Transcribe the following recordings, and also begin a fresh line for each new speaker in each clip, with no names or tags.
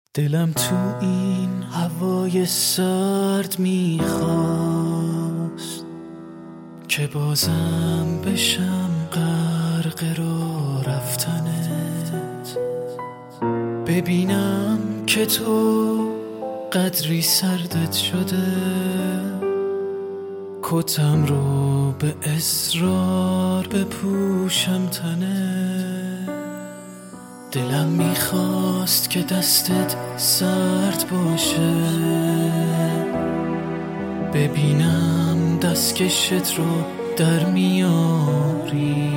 دلم تو این هوای سرد میخواست که بازم بشم غرق راه رفتنت، ببینم که تو قدری سردت شده، کتم رو به اصرار بپوشم تنت. دلم میخواست که دستت سرد باشه، ببینم دستکشت رو در میاری،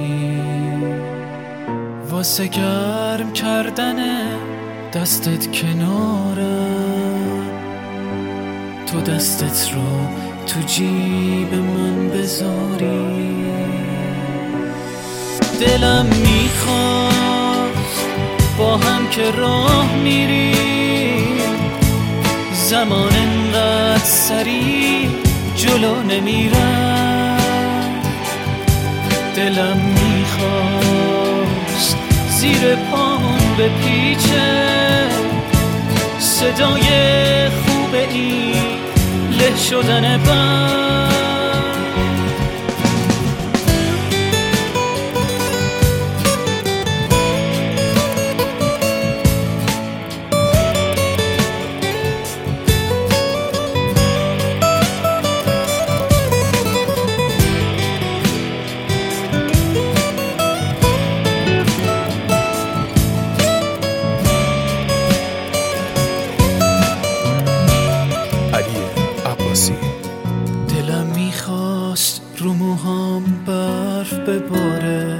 واسه گرم کردن دستت کنارم، تو دستت رو تو جیب من بذاری. دلم میخواست با هم که راه میریم، زمان انقدر سریع جلو نمیرم. دلم میخواست زیر پامون بپیچه، صدای خوب این له شدن بر. دلم میخواست رو موهام برف بباره،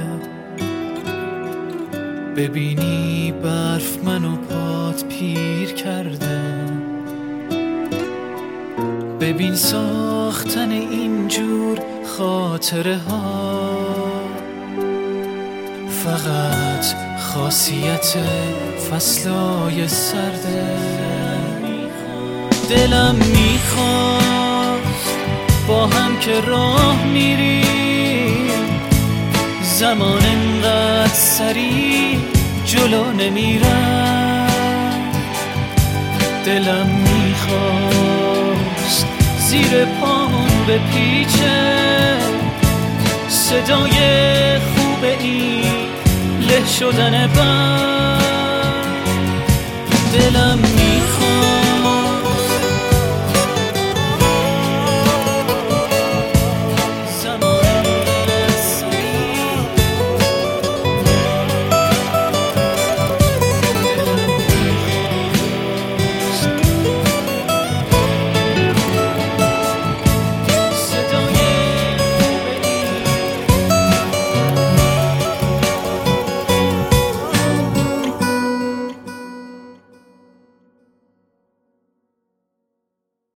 ببینی برف منو پات پیر کرده، ببین ساختن اینجور خاطره ها فقط خاصیت فصلای سرده. دلم میخواست با هم که راه میریم، زمان انقدر سریع جلو نمیرم. دلم میخواست زیر پامون بپیچه، صدای خوب این له شدن بر. دلم